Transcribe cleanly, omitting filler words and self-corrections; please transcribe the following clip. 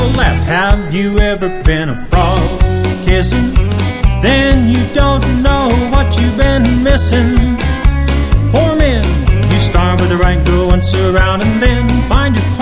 left. Have you ever been a frog kissing? Then you don't know what you've been missing. For men, you start with the right, go once around, and then find your